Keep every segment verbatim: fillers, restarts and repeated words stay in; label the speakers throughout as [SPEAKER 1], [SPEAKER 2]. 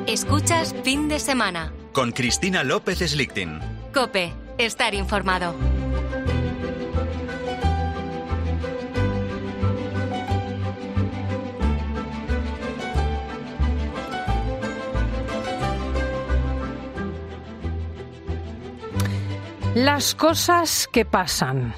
[SPEAKER 1] Escuchas Fin de Semana.
[SPEAKER 2] Con Cristina López Slichting.
[SPEAKER 1] COPE. Estar informado.
[SPEAKER 3] Las cosas que pasan.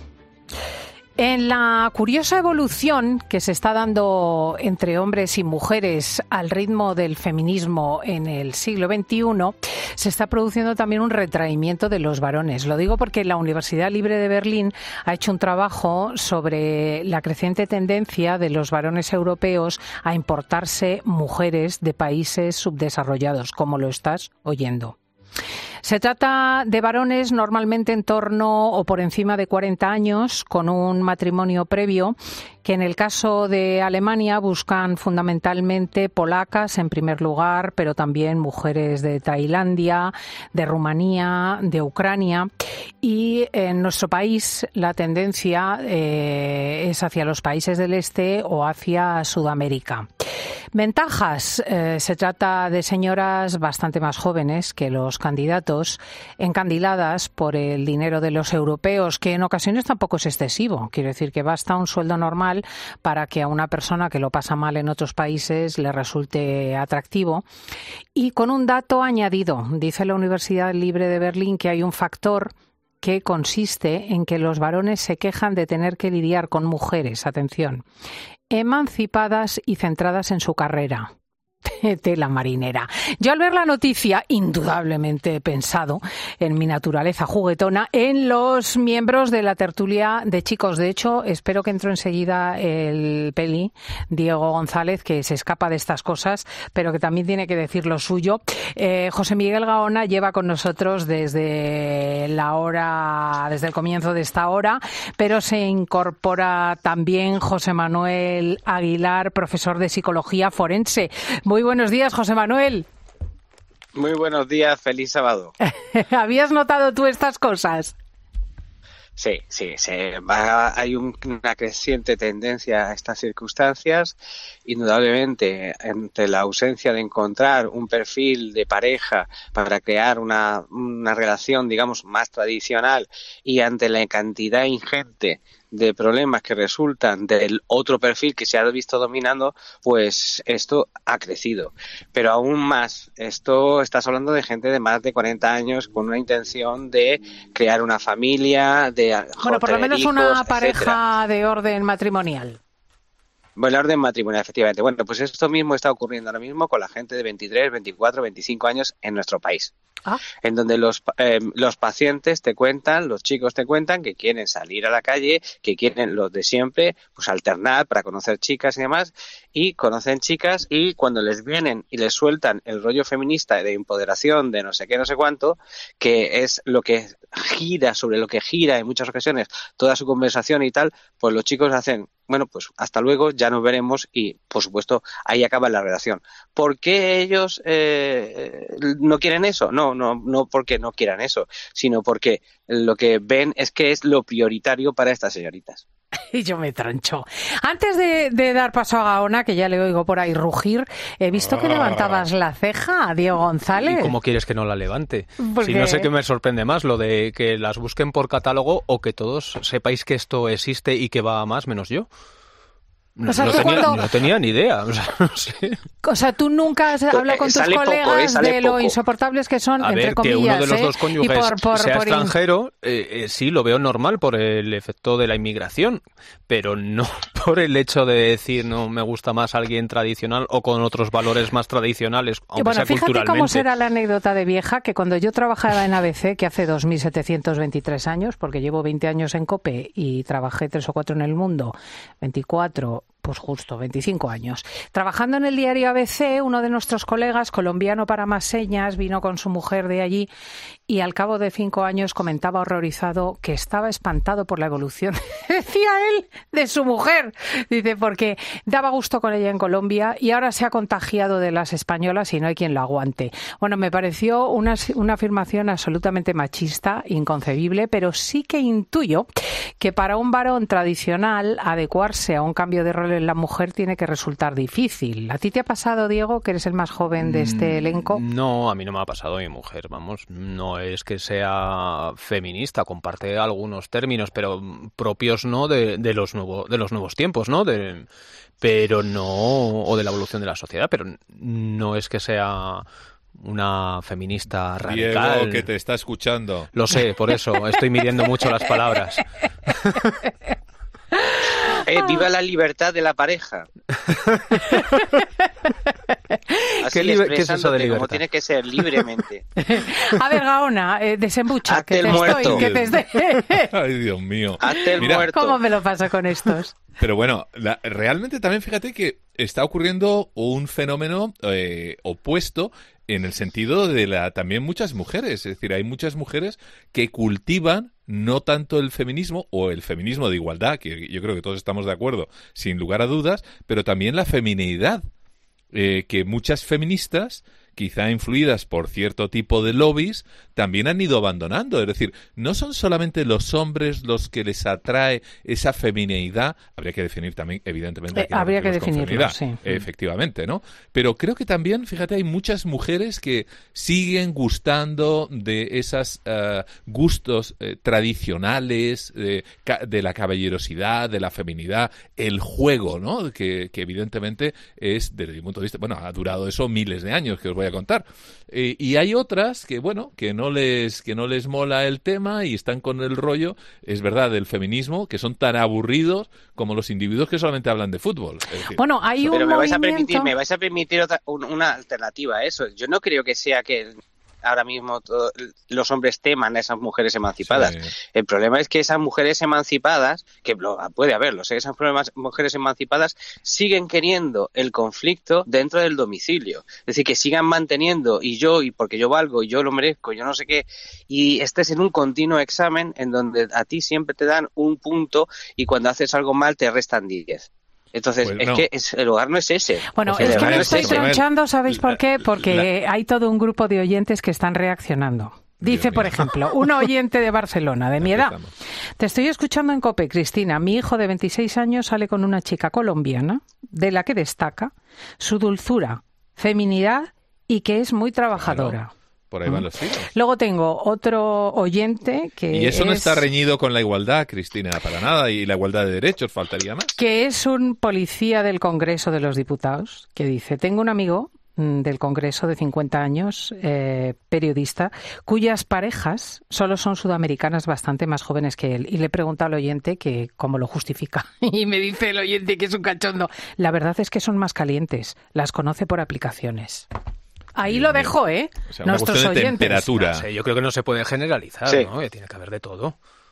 [SPEAKER 3] En la curiosa evolución que se está dando entre hombres y mujeres al ritmo del feminismo en el siglo veintiuno, se está produciendo también un retraimiento de los varones. Lo digo porque la Universidad Libre de Berlín ha hecho un trabajo sobre la creciente tendencia de los varones europeos a importarse mujeres de países subdesarrollados, como lo estás oyendo. Se trata de varones normalmente en torno o por encima de cuarenta años, con un matrimonio previo, que en el caso de Alemania buscan fundamentalmente polacas en primer lugar, pero también mujeres de Tailandia, de Rumanía, de Ucrania. Y en nuestro país la tendencia eh, es hacia los países del este o hacia Sudamérica. Ventajas. Eh, se trata de señoras bastante más jóvenes que los candidatos, encandiladas por el dinero de los europeos, que en ocasiones tampoco es excesivo. Quiero decir que basta un sueldo normal para que a una persona que lo pasa mal en otros países le resulte atractivo. Y con un dato añadido, dice la Universidad Libre de Berlín que hay un factor que consiste en que los varones se quejan de tener que lidiar con mujeres, atención, emancipadas y centradas en su carrera. Tela marinera. Yo al ver la noticia, indudablemente he pensado en mi naturaleza juguetona, en los miembros de la tertulia de chicos. De hecho, espero que entre enseguida el peli, Diego González, que se escapa de estas cosas, pero que también tiene que decir lo suyo. Eh, José Miguel Gaona lleva con nosotros desde la hora, desde el comienzo de esta hora, pero se incorpora también José Manuel Aguilar, profesor de Psicología Forense. Muy buenos días, José Manuel.
[SPEAKER 4] Muy buenos días, feliz sábado.
[SPEAKER 3] ¿Habías notado tú estas cosas?
[SPEAKER 4] Sí, sí, sí. Va, hay un, una creciente tendencia a estas circunstancias. Indudablemente, entre la ausencia de encontrar un perfil de pareja para crear una, una relación, digamos, más tradicional y ante la cantidad ingente de problemas que resultan del otro perfil que se ha visto dominando, pues esto ha crecido. Pero aún más, esto estás hablando de gente de más de cuarenta años con una intención de crear una familia, de
[SPEAKER 3] bueno, por lo menos
[SPEAKER 4] hijos,
[SPEAKER 3] una pareja
[SPEAKER 4] etcétera.
[SPEAKER 3] De orden matrimonial.
[SPEAKER 4] Bueno, el orden matrimonial, efectivamente. Bueno, pues esto mismo está ocurriendo ahora mismo con la gente de veintitrés, veinticuatro, veinticinco años en nuestro país. Ah. En donde los, eh, los pacientes te cuentan, los chicos te cuentan que quieren salir a la calle, que quieren los de siempre, pues alternar para conocer chicas y demás, y conocen chicas y cuando les vienen y les sueltan el rollo feminista de empoderación, de no sé qué, no sé cuánto, que es lo que gira, sobre lo que gira en muchas ocasiones toda su conversación y tal, pues los chicos hacen, bueno, pues hasta luego, ya nos veremos y, por supuesto, ahí acaba la relación. ¿Por qué ellos eh, no quieren eso? No, no, no porque no quieran eso, sino porque lo que ven es que es lo prioritario para estas señoritas.
[SPEAKER 3] Y yo me troncho. Antes de, de dar paso a Gaona, que ya le oigo por ahí rugir, he visto que levantabas la ceja, Diego González.
[SPEAKER 5] ¿Y cómo quieres que no la levante?
[SPEAKER 3] Porque...
[SPEAKER 5] Si no sé qué me sorprende más, lo de que las busquen por catálogo o que todos sepáis que esto existe y que va a más menos yo. No, o sea, no, tenía, cuando... no tenía ni idea. O sea, no sé.
[SPEAKER 3] O sea, tú nunca has hablado con tus colegas poco, eh, de lo poco. insoportables que son,
[SPEAKER 5] a
[SPEAKER 3] entre
[SPEAKER 5] ver,
[SPEAKER 3] comillas.
[SPEAKER 5] Que uno de los
[SPEAKER 3] ¿eh?
[SPEAKER 5] dos cónyuges
[SPEAKER 3] por, por,
[SPEAKER 5] sea
[SPEAKER 3] por
[SPEAKER 5] extranjero, eh, eh, sí, lo veo normal por el efecto de la inmigración, pero no por el hecho de decir no me gusta más alguien tradicional o con otros valores más tradicionales, aunque
[SPEAKER 3] bueno,
[SPEAKER 5] sea
[SPEAKER 3] fíjate
[SPEAKER 5] culturalmente.
[SPEAKER 3] Cómo será la anécdota de vieja, que cuando yo trabajaba en A B C, que hace dos mil setecientos veintitrés años, porque llevo veinte años en COPE y trabajé tres o cuatro en El Mundo, veinticuatro... pues justo, veinticinco años. Trabajando en el diario A B C, uno de nuestros colegas, colombiano para más señas, vino con su mujer de allí y al cabo de cinco años comentaba horrorizado que estaba espantado por la evolución, decía él, de su mujer. Dice, porque daba gusto con ella en Colombia y ahora se ha contagiado de las españolas y no hay quien lo aguante. Bueno, me pareció una, una afirmación absolutamente machista, inconcebible, pero sí que intuyo que para un varón tradicional adecuarse a un cambio de roles la mujer tiene que resultar difícil. ¿A ti te ha pasado, Diego, que eres el más joven de este elenco?
[SPEAKER 5] No, a mí no me ha pasado mi mujer, vamos. No es que sea feminista, comparte algunos términos, pero propios no de, de los nuevos de los nuevos tiempos, ¿no? De, pero no, o de la evolución de la sociedad, pero no es que sea una feminista radical.
[SPEAKER 6] Diego, que te está escuchando.
[SPEAKER 5] Lo sé, por eso estoy midiendo mucho las palabras.
[SPEAKER 4] Eh, ¡Viva la libertad de la pareja! Así
[SPEAKER 5] ¿Qué, liber- ¿Qué es eso de libertad?
[SPEAKER 4] Como tiene que ser, libremente.
[SPEAKER 3] A ver, Gaona, eh, desembucha.
[SPEAKER 4] Hazte
[SPEAKER 3] que
[SPEAKER 4] el
[SPEAKER 3] te
[SPEAKER 4] muerto.
[SPEAKER 3] Estoy, que te estoy...
[SPEAKER 6] Ay, Dios mío.
[SPEAKER 4] Hazte el
[SPEAKER 6] Mira,
[SPEAKER 4] muerto.
[SPEAKER 3] ¿Cómo me lo pasa con estos?
[SPEAKER 6] Pero bueno, la, realmente también fíjate que está ocurriendo un fenómeno eh, opuesto en el sentido de la también muchas mujeres. Es decir, hay muchas mujeres que cultivan no tanto el feminismo o el feminismo de igualdad, que yo creo que todos estamos de acuerdo, sin lugar a dudas, pero también la feminidad, eh, que muchas feministas, quizá influidas por cierto tipo de lobbies, también han ido abandonando. Es decir, no son solamente los hombres los que les atrae esa femineidad, habría que definir también, evidentemente,
[SPEAKER 3] Eh, habría que definirlo, sí.
[SPEAKER 6] Efectivamente, ¿no? Pero creo que también, fíjate, hay muchas mujeres que siguen gustando de esos uh, gustos eh, tradicionales, de, de la caballerosidad, de la feminidad, el juego, ¿no? Que, que evidentemente es, desde mi punto de vista, bueno, ha durado eso miles de años, que os voy a contar. Eh, y hay otras que, bueno, que no les que no les mola el tema y están con el rollo, es verdad, del feminismo, que son tan aburridos como los individuos que solamente hablan de fútbol. Es decir,
[SPEAKER 3] bueno, hay un
[SPEAKER 4] Pero me vais
[SPEAKER 3] movimiento...
[SPEAKER 4] a permitir, me vais a permitir otra, un, una alternativa a eso. Yo no creo que sea que ahora mismo todo, los hombres teman a esas mujeres emancipadas. Sí. El problema es que esas mujeres emancipadas, que lo, puede haberlo, ¿eh? esas mujeres emancipadas siguen queriendo el conflicto dentro del domicilio. Es decir, que sigan manteniendo, y yo, y porque yo valgo, y yo lo merezco, yo no sé qué, y estés en un continuo examen en donde a ti siempre te dan un punto y cuando haces algo mal te restan diez. Entonces, pues no. es que es, el lugar no es ese.
[SPEAKER 3] Bueno,
[SPEAKER 4] o sea,
[SPEAKER 3] es que me estoy
[SPEAKER 4] es
[SPEAKER 3] tronchando, ¿sabéis por qué? Porque la... hay todo un grupo de oyentes que están reaccionando. Dice, por ejemplo, un oyente de Barcelona, de mi edad. Te estoy escuchando en COPE, Cristina. Mi hijo de veintiséis años sale con una chica colombiana, de la que destaca su dulzura, feminidad y que es muy trabajadora.
[SPEAKER 6] Claro. Por ahí van los tiros.
[SPEAKER 3] Luego tengo otro oyente que
[SPEAKER 6] Y eso
[SPEAKER 3] es,
[SPEAKER 6] no está reñido con la igualdad, Cristina, para nada, y la igualdad de derechos, faltaría más.
[SPEAKER 3] Que es un policía del Congreso de los Diputados, que dice, tengo un amigo del Congreso de cincuenta años, eh, periodista, cuyas parejas solo son sudamericanas bastante más jóvenes que él. Y le pregunta al oyente que cómo lo justifica. Y me dice el oyente que es un cachondo. La verdad es que son más calientes, las conoce por aplicaciones. Ahí Dios lo mío. dejo, ¿eh?
[SPEAKER 6] O sea,
[SPEAKER 3] nuestros
[SPEAKER 6] una
[SPEAKER 3] oyentes.
[SPEAKER 6] De temperatura.
[SPEAKER 5] No sé, yo creo que no se puede generalizar, sí. ¿no? Que tiene que haber de todo.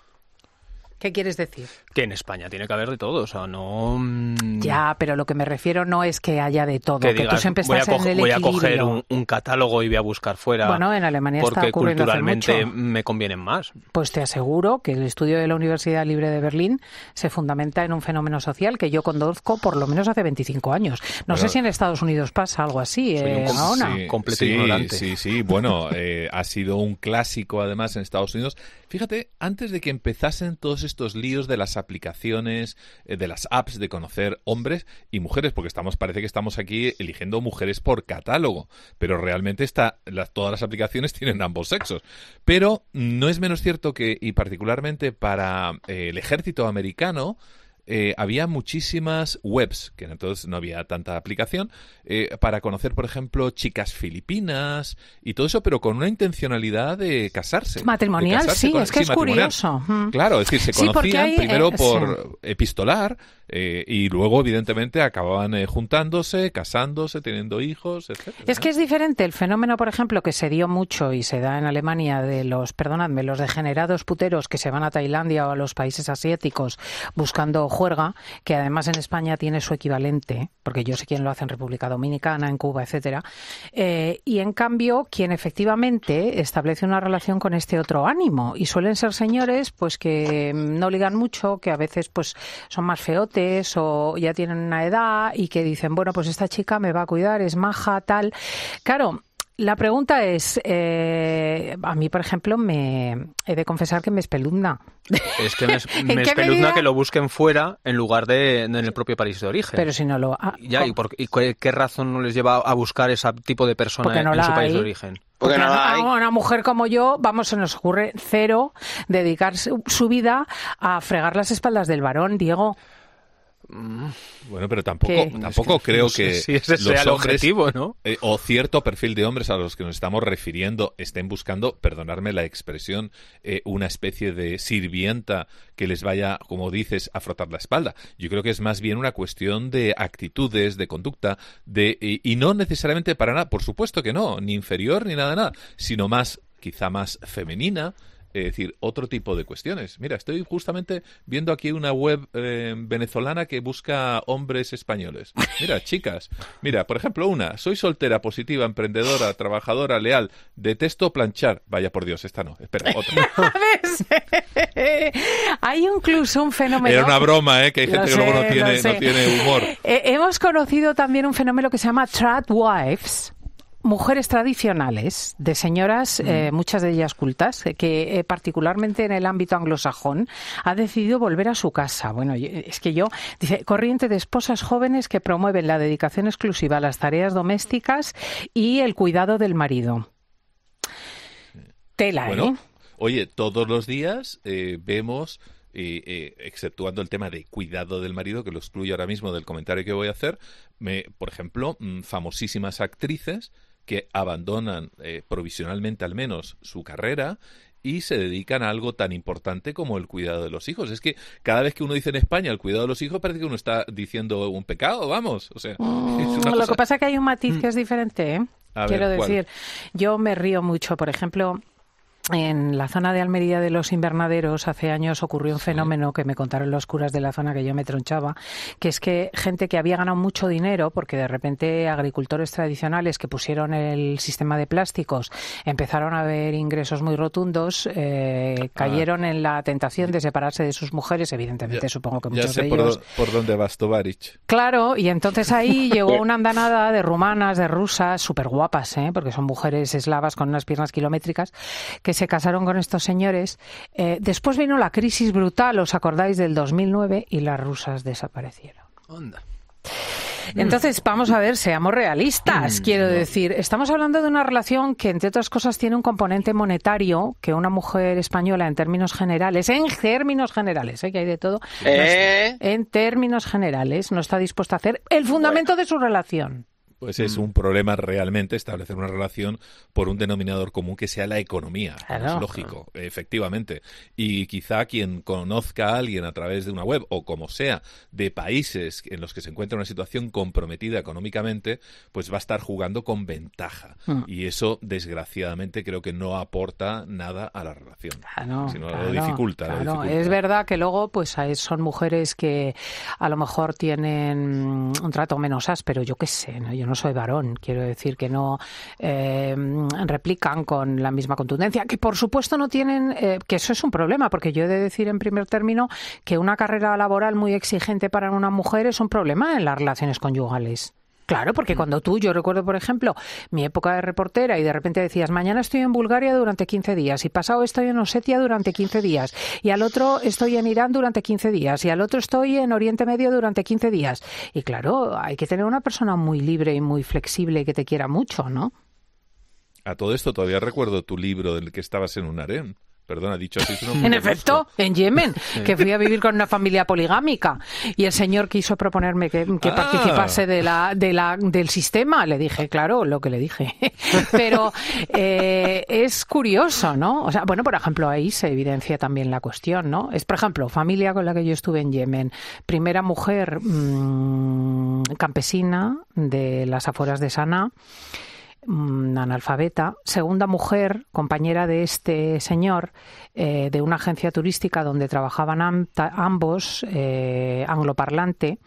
[SPEAKER 3] ¿Qué quieres decir?
[SPEAKER 5] Que en España tiene que haber de todo, o sea, no...
[SPEAKER 3] Ya, pero lo que me refiero no es que haya de todo,
[SPEAKER 5] que,
[SPEAKER 3] que
[SPEAKER 5] digas,
[SPEAKER 3] tú siempre estás
[SPEAKER 5] voy a
[SPEAKER 3] en el
[SPEAKER 5] voy
[SPEAKER 3] equilibrio.
[SPEAKER 5] Voy a coger un, un catálogo y voy a buscar fuera.
[SPEAKER 3] Bueno, en Alemania
[SPEAKER 5] porque
[SPEAKER 3] está ocurriendo
[SPEAKER 5] culturalmente
[SPEAKER 3] hace mucho.
[SPEAKER 5] me convienen más.
[SPEAKER 3] Pues te aseguro que el estudio de la Universidad Libre de Berlín se fundamenta en un fenómeno social que yo conduzco por lo menos hace veinticinco años. No bueno, sé si en Estados Unidos pasa algo así,
[SPEAKER 5] soy
[SPEAKER 3] eh,
[SPEAKER 5] un
[SPEAKER 3] Gaona.
[SPEAKER 5] Sí, completo
[SPEAKER 6] sí,
[SPEAKER 5] ignorante.
[SPEAKER 6] Sí, sí, bueno, eh, ha sido un clásico además en Estados Unidos. Fíjate, antes de que empezasen todos estos líos de las aplicaciones, eh, de las apps de conocer hombres y mujeres, porque estamos parece que estamos aquí eligiendo mujeres por catálogo, pero realmente está, las, todas las aplicaciones tienen ambos sexos. Pero no es menos cierto que, y particularmente para eh, el ejército americano, Eh, había muchísimas webs, que entonces no había tanta aplicación, eh, para conocer, por ejemplo, chicas filipinas y todo eso, pero con una intencionalidad de casarse.
[SPEAKER 3] Matrimonial,
[SPEAKER 6] de casarse
[SPEAKER 3] sí,
[SPEAKER 6] con,
[SPEAKER 3] es que
[SPEAKER 6] sí,
[SPEAKER 3] es curioso.
[SPEAKER 6] Claro, es decir, se
[SPEAKER 3] sí,
[SPEAKER 6] conocían
[SPEAKER 3] hay,
[SPEAKER 6] primero
[SPEAKER 3] eh,
[SPEAKER 6] por
[SPEAKER 3] sí.
[SPEAKER 6] epistolar eh, y luego, evidentemente, acababan eh, juntándose, casándose, teniendo hijos, etcétera.
[SPEAKER 3] Es que es diferente el fenómeno, por ejemplo, que se dio mucho y se da en Alemania de los, perdonadme, los degenerados puteros que se van a Tailandia o a los países asiáticos buscando juerga, que además en España tiene su equivalente, porque yo sé quién lo hace en República Dominicana, en Cuba, etcétera. Eh, y en cambio, quien efectivamente establece una relación con este otro ánimo, y suelen ser señores pues que no ligan mucho, que a veces pues son más feotes o ya tienen una edad y que dicen, bueno, pues esta chica me va a cuidar, es maja, tal. Claro, La pregunta es, eh, a mí, por ejemplo, me he de confesar que me espeluzna.
[SPEAKER 5] Es que me, me espeluzna que lo busquen fuera en lugar de en el propio país de origen.
[SPEAKER 3] Pero si no lo... Ah,
[SPEAKER 5] ya, ¿y, por, ¿y qué razón no les lleva a buscar ese tipo de persona
[SPEAKER 3] no
[SPEAKER 5] en su país
[SPEAKER 3] hay.
[SPEAKER 5] de origen?
[SPEAKER 3] Porque,
[SPEAKER 4] Porque no
[SPEAKER 3] a,
[SPEAKER 4] hay.
[SPEAKER 3] a una mujer como yo, vamos, se nos ocurre cero dedicar su, su vida a fregar las espaldas del varón, Diego.
[SPEAKER 6] Bueno, pero tampoco,
[SPEAKER 3] ¿Qué?
[SPEAKER 6] tampoco
[SPEAKER 5] Es que
[SPEAKER 6] creo
[SPEAKER 5] no sé
[SPEAKER 6] que
[SPEAKER 5] si ese
[SPEAKER 6] los
[SPEAKER 5] sea el
[SPEAKER 6] hombres,
[SPEAKER 5] objetivo, ¿no?
[SPEAKER 6] Eh, o cierto perfil de hombres a los que nos estamos refiriendo estén buscando, perdonadme la expresión, eh, una especie de sirvienta que les vaya, como dices, a frotar la espalda. Yo creo que es más bien una cuestión de actitudes, de conducta, de y, y no necesariamente para nada, por supuesto que no, ni inferior ni nada, nada, sino más, quizá más femenina. Es decir, otro tipo de cuestiones. Mira, estoy justamente viendo aquí una web eh, venezolana que busca hombres españoles. Mira, chicas. Mira, por ejemplo, una. Soy soltera, positiva, emprendedora, trabajadora, leal. Detesto planchar. Vaya por Dios, esta no. Espera, otra.
[SPEAKER 3] Hay incluso un fenómeno...
[SPEAKER 6] Era una broma, ¿eh? Que hay gente
[SPEAKER 3] Lo
[SPEAKER 6] que luego
[SPEAKER 3] sé,
[SPEAKER 6] no tiene,
[SPEAKER 3] lo sé.
[SPEAKER 6] no tiene humor.
[SPEAKER 3] Eh, hemos conocido también un fenómeno que se llama tradwives. Mujeres tradicionales, de señoras, eh, muchas de ellas cultas, que eh, particularmente en el ámbito anglosajón, ha decidido volver a su casa. Bueno, es que yo, dice, corriente de esposas jóvenes que promueven la dedicación exclusiva a las tareas domésticas y el cuidado del marido. Tela,
[SPEAKER 6] Bueno,
[SPEAKER 3] ¿eh?
[SPEAKER 6] oye, todos los días eh, vemos... Eh, eh, exceptuando el tema de cuidado del marido, que lo excluyo ahora mismo del comentario que voy a hacer, me, por ejemplo, mmm, famosísimas actrices que abandonan eh, provisionalmente al menos su carrera y se dedican a algo tan importante como el cuidado de los hijos. Es que cada vez que uno dice en España el cuidado de los hijos parece que uno está diciendo un pecado, vamos. O sea,
[SPEAKER 3] Mm,
[SPEAKER 6] es una
[SPEAKER 3] lo
[SPEAKER 6] cosa...
[SPEAKER 3] que pasa es que hay un matiz que es diferente, ¿eh?
[SPEAKER 6] A
[SPEAKER 3] Quiero
[SPEAKER 6] ver, ¿cuál?
[SPEAKER 3] decir, yo me río mucho, por ejemplo... En la zona de Almería de los Invernaderos hace años ocurrió un fenómeno que me contaron los curas de la zona que yo me tronchaba, que es que gente que había ganado mucho dinero, porque de repente agricultores tradicionales que pusieron el sistema de plásticos empezaron a ver ingresos muy rotundos, eh, cayeron ah. en la tentación de separarse de sus mujeres, evidentemente
[SPEAKER 6] ya,
[SPEAKER 3] supongo que
[SPEAKER 6] ya
[SPEAKER 3] muchos
[SPEAKER 6] sé
[SPEAKER 3] de
[SPEAKER 6] por
[SPEAKER 3] ellos...
[SPEAKER 6] Do, por dónde vas, Tovarich.
[SPEAKER 3] Claro, y entonces ahí llegó una andanada de rumanas, de rusas, súper guapas, ¿eh? Porque son mujeres eslavas con unas piernas kilométricas, que se casaron con estos señores. Eh, después vino la crisis brutal, ¿os acordáis del dos mil nueve? Y las rusas desaparecieron.
[SPEAKER 5] Onda.
[SPEAKER 3] Entonces, vamos a ver, seamos realistas. Mm, quiero no. decir, estamos hablando de una relación que, entre otras cosas, tiene un componente monetario que una mujer española, en términos generales, en términos generales, ¿eh? Que hay de todo,
[SPEAKER 4] ¿Eh?
[SPEAKER 3] no, en términos generales, no está dispuesta a hacer el fundamento bueno. de su relación.
[SPEAKER 6] Pues es un problema realmente establecer una relación por un denominador común que sea la economía. Claro. Es lógico, efectivamente. Y quizá quien conozca a alguien a través de una web o como sea de países en los que se encuentra una situación comprometida económicamente, pues va a estar jugando con ventaja. Mm. Y eso, desgraciadamente, creo que no aporta nada a la relación.
[SPEAKER 3] Claro,
[SPEAKER 6] sino
[SPEAKER 3] claro,
[SPEAKER 6] lo dificulta,
[SPEAKER 3] claro.
[SPEAKER 6] lo dificulta.
[SPEAKER 3] Es verdad que luego pues son mujeres que a lo mejor tienen un trato menos áspero, yo qué sé, ¿no? Yo no soy varón, quiero decir que no eh, replican con la misma contundencia, que por supuesto no tienen, eh, que eso es un problema, porque yo he de decir en primer término que una carrera laboral muy exigente para una mujer es un problema en las relaciones conyugales. Claro, porque cuando tú, yo recuerdo, por ejemplo, mi época de reportera y de repente decías, mañana estoy en Bulgaria durante quince días y pasado estoy en Osetia durante quince días y al otro estoy en Irán durante quince días y al otro estoy en Oriente Medio durante quince días. Y claro, hay que tener una persona muy libre y muy flexible y que te quiera mucho, ¿no?
[SPEAKER 6] A todo esto todavía recuerdo tu libro del que estabas en un harén. Perdona, dicho así.
[SPEAKER 3] En efecto, en Yemen, que fui a vivir con una familia poligámica y el señor quiso proponerme que, que ah. participase de la, de la, del sistema. Le dije, claro, lo que le dije. Pero eh, es curioso, ¿no? O sea, bueno, por ejemplo, ahí se evidencia también la cuestión, ¿no? Es, por ejemplo, familia con la que yo estuve en Yemen. Primera mujer mmm, campesina de las afueras de Saná, analfabeta, segunda mujer, compañera de este señor, eh, de una agencia turística donde trabajaban am- ambos, eh, angloparlante,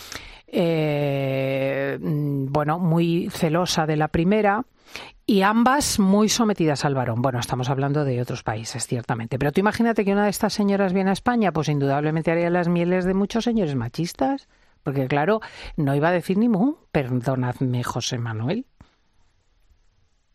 [SPEAKER 3] eh, bueno, muy celosa de la primera, y ambas muy sometidas al varón. Bueno, estamos hablando de otros países, ciertamente. Pero tú imagínate que una de estas señoras viene a España, pues indudablemente haría las mieles de muchos señores machistas, porque claro, no iba a decir ni mu, perdonadme, José Manuel.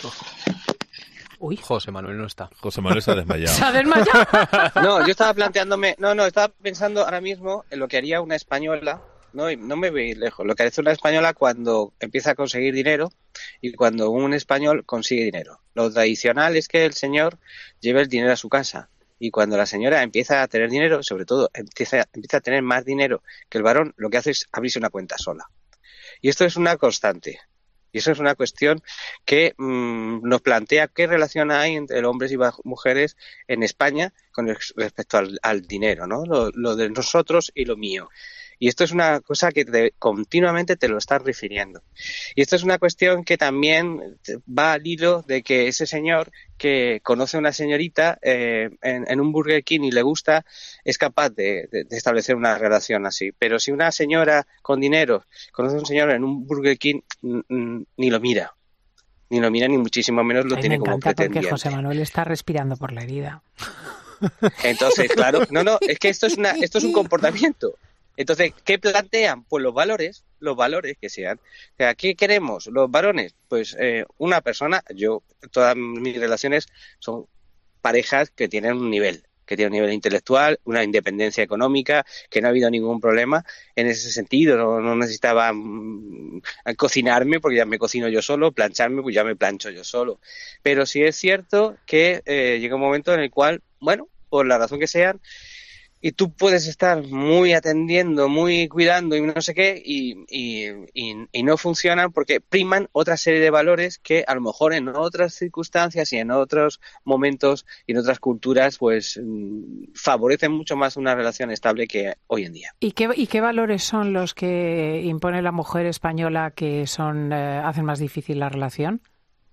[SPEAKER 5] Uy, José Manuel no está.
[SPEAKER 6] José Manuel se ha desmayado.
[SPEAKER 3] ¿Se ha desmayado?
[SPEAKER 4] No, yo estaba planteándome, no, no, estaba pensando ahora mismo en lo que haría una española, no, y no me voy lejos, lo que hace una española cuando empieza a conseguir dinero y cuando un español consigue dinero. Lo tradicional es que el señor lleve el dinero a su casa y cuando la señora empieza a tener dinero, sobre todo empieza, empieza a tener más dinero que el varón, lo que hace es abrirse una cuenta sola. Y esto es una constante. Y eso es una cuestión que mmm, nos plantea qué relación hay entre hombres y mujeres en España con respecto al, al dinero, ¿no? Lo, lo de nosotros y lo mío. Y esto es una cosa que te, continuamente te lo estás refiriendo. Y esto es una cuestión que también va al hilo de que ese señor que conoce a una señorita eh, en, en un Burger King y le gusta, es capaz de, de, de establecer una relación así. Pero si una señora con dinero conoce a un señor en un Burger King, n- n- ni lo mira. Ni lo mira, ni muchísimo menos lo
[SPEAKER 3] Ay,
[SPEAKER 4] tiene
[SPEAKER 3] me
[SPEAKER 4] como
[SPEAKER 3] encanta
[SPEAKER 4] pretendiente.
[SPEAKER 3] porque José Manuel está respirando por la herida.
[SPEAKER 4] Entonces, claro, no, no, es que esto es una, esto es un comportamiento. Entonces, ¿qué plantean? Pues los valores, los valores que sean. O sea, ¿qué queremos los varones? Pues eh, una persona, yo, todas mis relaciones son parejas que tienen un nivel, que tienen un nivel intelectual, una independencia económica, que no ha habido ningún problema en ese sentido. No, no necesitaba mm, cocinarme porque ya me cocino yo solo, plancharme pues ya me plancho yo solo. Pero sí es cierto que eh, llega un momento en el cual, bueno, por la razón que sean, y tú puedes estar muy atendiendo, muy cuidando y no sé qué, y, y, y, y no funcionan porque priman otra serie de valores que a lo mejor en otras circunstancias y en otros momentos y en otras culturas pues favorecen mucho más una relación estable que hoy en día.
[SPEAKER 3] ¿Y qué, y qué valores son los que impone la mujer española que son eh, hacen más difícil la relación?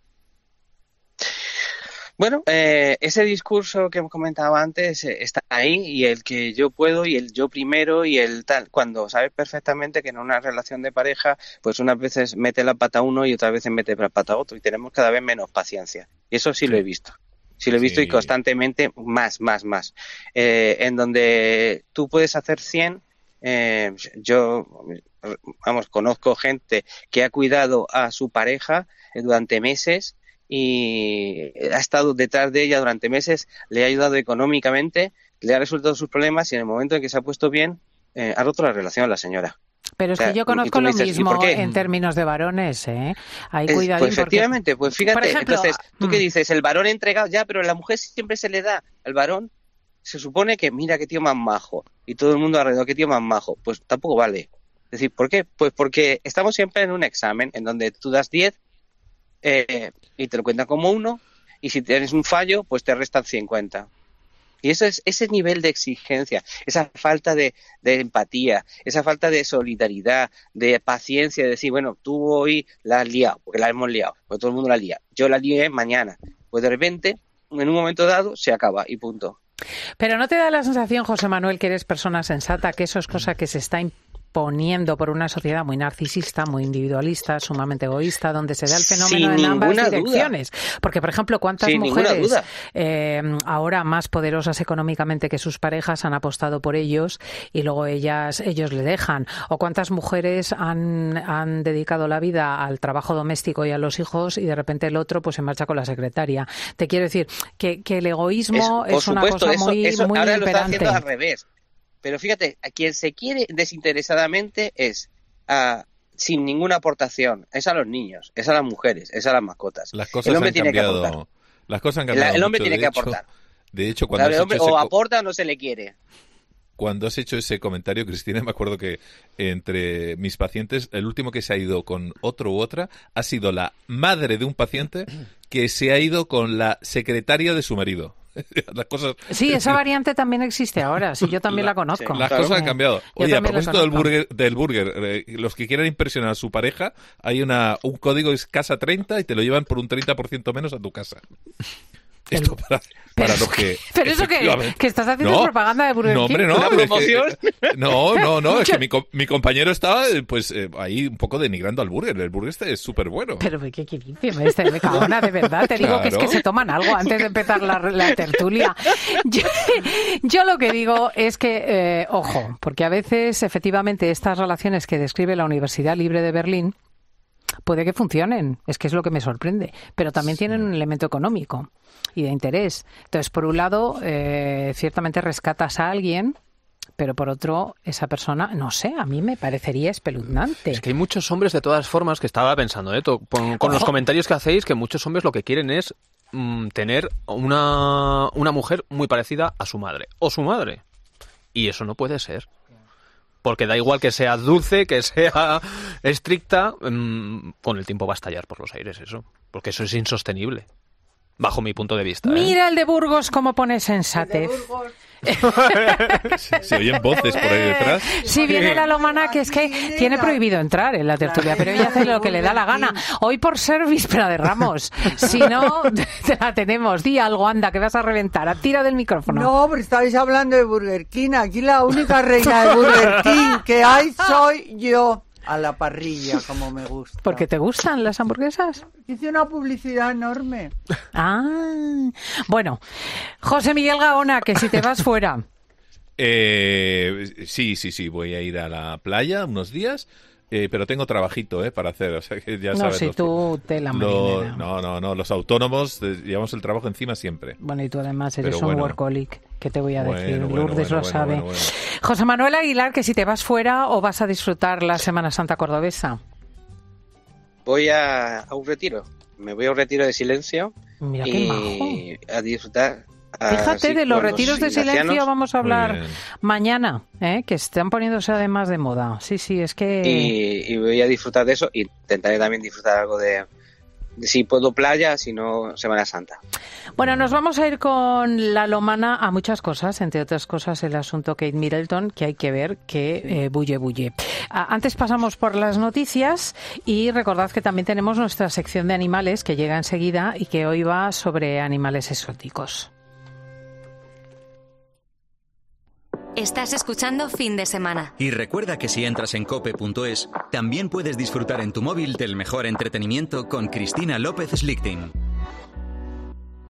[SPEAKER 4] Bueno, eh, ese discurso que hemos comentado antes eh, está ahí, y el que yo puedo y el yo primero y el tal, cuando sabes perfectamente que en una relación de pareja pues unas veces mete la pata uno y otras veces mete la pata otro y tenemos cada vez menos paciencia. Y eso sí, sí. lo he visto. Sí lo he visto sí. Y constantemente más, más, más. Eh, en donde tú puedes hacer cien, eh, yo, vamos, conozco gente que ha cuidado a su pareja durante meses y ha estado detrás de ella durante meses, le ha ayudado económicamente, le ha resuelto sus problemas y en el momento en que se ha puesto bien, eh, ha roto la relación la señora.
[SPEAKER 3] Pero es o sea, que yo conozco lo dices, mismo en términos de varones, ¿eh? Hay cuidado.
[SPEAKER 4] Pues efectivamente, porque... pues fíjate,
[SPEAKER 3] ejemplo,
[SPEAKER 4] entonces, ¿tú mm. qué dices? El varón entregado, ya, pero a la mujer siempre se le da. Al varón se supone que mira qué tío más majo y todo el mundo alrededor qué tío más majo. Pues tampoco vale. Es decir, ¿por qué? Pues porque estamos siempre en un examen en donde tú das diez Eh, y te lo cuentan como uno, y si tienes un fallo pues te restan cincuenta. Y eso es ese nivel de exigencia, esa falta de, de empatía, esa falta de solidaridad, de paciencia, de decir, bueno, tú hoy la has liado, porque la hemos liado, porque todo el mundo la lía, yo la lié mañana, pues de repente en un momento dado se acaba y punto.
[SPEAKER 3] Pero ¿no te da la sensación, José Manuel, que eres persona sensata, que eso es cosa que se está poniendo por una sociedad muy narcisista, muy individualista, sumamente egoísta, donde se da el fenómeno
[SPEAKER 4] Sin
[SPEAKER 3] en ambas
[SPEAKER 4] duda.
[SPEAKER 3] direcciones? Porque, por ejemplo, ¿cuántas
[SPEAKER 4] Sin
[SPEAKER 3] mujeres eh, ahora más poderosas económicamente que sus parejas han apostado por ellos y luego ellas ellos le dejan? ¿O cuántas mujeres han, han dedicado la vida al trabajo doméstico y a los hijos y de repente el otro pues se marcha con la secretaria? Te quiero decir que, que el egoísmo es, es una
[SPEAKER 4] supuesto,
[SPEAKER 3] cosa
[SPEAKER 4] eso,
[SPEAKER 3] muy,
[SPEAKER 4] eso
[SPEAKER 3] muy
[SPEAKER 4] ahora
[SPEAKER 3] imperante.
[SPEAKER 4] Lo está haciendo al revés. Pero fíjate, a quien se quiere desinteresadamente es a, sin ninguna aportación, es a los niños, es a las mujeres, es a las mascotas.
[SPEAKER 6] Las cosas
[SPEAKER 4] el hombre
[SPEAKER 6] han
[SPEAKER 4] tiene
[SPEAKER 6] cambiado.
[SPEAKER 4] que aportar.
[SPEAKER 6] Las cosas han cambiado.
[SPEAKER 4] El, el hombre
[SPEAKER 6] mucho.
[SPEAKER 4] tiene
[SPEAKER 6] de
[SPEAKER 4] que
[SPEAKER 6] hecho,
[SPEAKER 4] aportar.
[SPEAKER 6] De hecho, cuando
[SPEAKER 4] el
[SPEAKER 6] has
[SPEAKER 4] hombre
[SPEAKER 6] hecho
[SPEAKER 4] o
[SPEAKER 6] ese
[SPEAKER 4] aporta o no se le quiere.
[SPEAKER 6] Cuando has hecho ese comentario, Cristina, me acuerdo que entre mis pacientes, el último que se ha ido con otro u otra ha sido la madre de un paciente que se ha ido con la secretaria de su marido. Las cosas...
[SPEAKER 3] Sí, esa variante también existe ahora, sí, yo también la, la conozco.
[SPEAKER 6] Sí, las
[SPEAKER 4] claro.
[SPEAKER 6] cosas han cambiado. Oye, a propósito del burger, del burger eh, los que quieran impresionar a su pareja, hay una un código, es casa treinta, y te lo llevan por un treinta por ciento menos a tu casa. Esto para, para los que...
[SPEAKER 3] ¿Pero eso qué? ¿Que estás haciendo no, propaganda de Burger King?
[SPEAKER 6] No, hombre, no.
[SPEAKER 4] ¿Una promoción?
[SPEAKER 6] Es que, no, no, no. Es que mi, mi compañero estaba pues eh, ahí un poco denigrando al burger. El burger este es súper bueno.
[SPEAKER 3] Pero qué querido, este me cagona, de verdad. Te digo claro. que es que se toman algo antes de empezar la, la tertulia. Yo, yo lo que digo es que, eh, ojo, porque a veces efectivamente estas relaciones que describe la Universidad Libre de Berlín puede que funcionen, es que es lo que me sorprende, pero también sí. tienen un elemento económico y de interés. Entonces, por un lado, eh, ciertamente rescatas a alguien, pero por otro, esa persona, no sé, a mí me parecería espeluznante.
[SPEAKER 5] Es que hay muchos hombres, de todas formas, que estaba pensando, ¿eh? con, con los comentarios que hacéis, que muchos hombres lo que quieren es mmm, tener una, una mujer muy parecida a su madre, o su madre. Y eso no puede ser. Porque da igual que sea dulce, que sea estricta, mmm, con el tiempo va a estallar por los aires eso. Porque eso es insostenible, bajo mi punto de vista. ¿eh?
[SPEAKER 3] Mira el de Burgos cómo pone sensatez.
[SPEAKER 6] Se, se oyen voces por ahí detrás.
[SPEAKER 3] Sí, viene la Lomana, que es que tiene prohibido entrar en la tertulia, pero ella hace lo que le da la gana. Hoy por ser víspera de Ramos. Si no, te la tenemos. Di algo, anda, que vas a reventar. Tira del micrófono.
[SPEAKER 7] No, pero estáis hablando de Burger King. Aquí la única reina de Burger King que hay soy yo. A la parrilla, como me gusta.
[SPEAKER 3] ¿Por qué te gustan las hamburguesas?
[SPEAKER 7] Hice una publicidad enorme.
[SPEAKER 3] Ah, bueno. José Miguel Gaona, que si te vas fuera.
[SPEAKER 6] Eh, sí, sí, sí, voy a ir a la playa unos días. Eh, pero tengo trabajito eh, para hacer, o sea que ya
[SPEAKER 3] no,
[SPEAKER 6] sabes.
[SPEAKER 3] Si
[SPEAKER 6] los,
[SPEAKER 3] tú te la
[SPEAKER 6] lo, No, no, no, los autónomos eh, llevamos el trabajo encima siempre.
[SPEAKER 3] Bueno, y tú además eres pero un bueno, workaholic, ¿qué te voy a
[SPEAKER 6] bueno,
[SPEAKER 3] decir?
[SPEAKER 6] Bueno,
[SPEAKER 3] Lourdes
[SPEAKER 6] bueno,
[SPEAKER 3] lo sabe.
[SPEAKER 6] Bueno, bueno.
[SPEAKER 3] José Manuel Aguilar, que si te vas fuera o vas a disfrutar la Semana Santa cordobesa.
[SPEAKER 4] Voy a, a un retiro, me voy a un retiro de silencio.
[SPEAKER 3] Mira
[SPEAKER 4] y
[SPEAKER 3] qué majo.
[SPEAKER 4] A disfrutar.
[SPEAKER 3] Fíjate, de los retiros de silencio vamos a hablar mañana, ¿eh? Que están poniéndose además de moda. Sí, sí, es que...
[SPEAKER 4] Y, y voy a disfrutar de eso y intentaré también disfrutar algo de, de si puedo playa, si no Semana Santa.
[SPEAKER 3] Bueno, nos vamos a ir con la Lomana a muchas cosas, entre otras cosas el asunto Kate Middleton, que hay que ver que eh, bulle, bulle. Antes pasamos por las noticias y recordad que también tenemos nuestra sección de animales que llega enseguida y que hoy va sobre animales exóticos.
[SPEAKER 1] Estás escuchando Fin de Semana.
[SPEAKER 2] Y recuerda que si entras en cope punto es, también puedes disfrutar en tu móvil del mejor entretenimiento con Cristina López Slichting.